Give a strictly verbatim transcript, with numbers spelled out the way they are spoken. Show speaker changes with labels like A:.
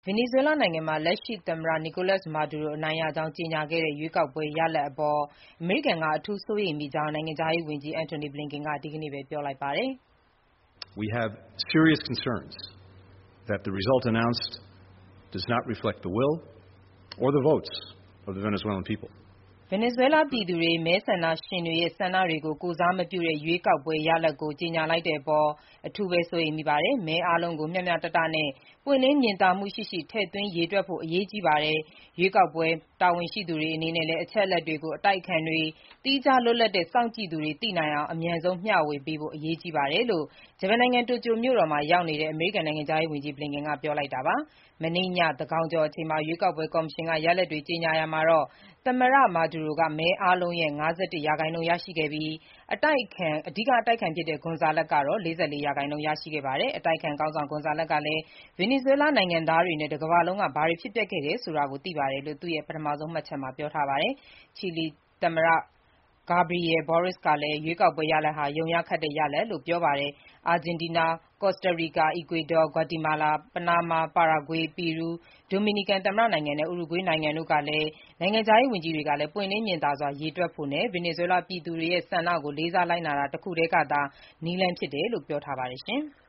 A: ဗင်နီဇွဲလားနိုင်ငံမှာ လက်ရှိသမ္မတ Nicolas Maduro အနိုင်ရကြောင်း ကြေညာခဲ့တဲ့ ရွေးကောက်ပွဲရလဒ်အပေါ် အမေရိကန်က အထူးစိုးရိမ်မိကြောင်း နိုင်ငံခြားရေးဝန်ကြီး Antony Blinken က ဒီကနေ့ပဲ ပြောလိုက်ပါတယ်
B: ။ “We have serious concerns that the result announced does not reflect the will or the votes of the Venezuelan people.”
A: ဗင်နီဇွဲလားပြည်သူတွေ၊ မဲဆန္ဒရှင်တွေရဲ့ ဆန္ဒတွေကို ကိုယ်စားမပြုတဲ့ ရွေးကောက်ပွဲရလဒ်ကို ကြေညာလိုက်တဲ့အပေါ် အထူးပဲ စိုးရိမ်မိပါတယ်။ မဲအားလုံးကို မျှမျှတတနဲ့ ပွင့်လင်းမြင်သာမှုရှိရှိ ထည့်သွင်းရေတွက်ဖို့ အရေးကြီးပါတယ်။ ရွေးကောက်ပွဲ တာဝန်ရှိသူတွေအနေနဲ့လည်း အချက်အလက်တွေကို အတိုက်အခံတွေ၊ သီးခြားလွတ်လပ်တဲ့ စောင့်ကြည့်သူတွေ သိနိုင်အောင် အမြန်ဆုံး မျှဝေပေးဖို့ အရေးကြီးပါတယ်လို့ ဂျပန်နိုင်ငံ တိုကျိုမြို့တော်မှာ ရောက်နေတဲ့ အမေရိကန်နိုင်ငံခြားရေးဝန်ကြီး Blinken က ပြောလိုက်တာပါ။ မနေ့ည သန်းခေါင်ကျော်အချိန်မှာ ရွေးကောက်ပွဲကော်မရှင်က ရလဒ်တွေ ကြေညာရာမှာတော့ သမ္မတ Maduro က မဲအားလုံးရဲ့ ၅၁ ရာခိုင်နှုန်း ရရှိခဲ့ပြီး အတိုက်အခံ Gonzales ကတော့ ၄၄ ရာခိုင်နှုန်း ရရှိခဲ့ပါတယ်။ အတိုက်အခံခေါင်းဆောင် Gonzales ကလည်း ဗင်နီဇွဲလားနိုင်ငံသားတွေနဲ့ တကမ္ဘာလုံးက ဘာတွေဖြစ်ပျက်ခဲ့တယ်ဆိုတာ သိပါတယ်လို့ သူ့ရဲ့ ပထမဆုံးမှတ်ချက်မှာ ပြောထားပါတယ်။ ချီလီသမ္မတ Gabriel Boric ကလည်း ရွေးကောက်ပွဲရလဒ်ဟာ ယုံရခက်တဲ့ ရလဒ်လို့ ပြောပါတယ်။ အာဂျင်တီးနား၊ ကော်စတာရီကာ၊ အီကွေဒေါ၊ ဂွါတီမာလာ၊ ပနားမား၊ ပါရာဂွေး၊ ပီရူး၊ ဒိုမီနီကန်သမ္မတနိုင်ငံနဲ့ ဥရုဂွေးနိုင်ငံတို့က နိုင်ငံခြားရေးဝန်ကြီးတွေကလည်း ပွင့်လင်းမြင်သာစွာ ရေတွက်ဖို့နဲ့ ဗင်နီဇွဲလားပြည်သူတွေရဲ့ ဆန္ဒကို လေးစားလိုက်နာတာ တခုတည်းကသာ နည်းလမ်းဖြစ်တယ်လို့ ပြောထားပါတယ်။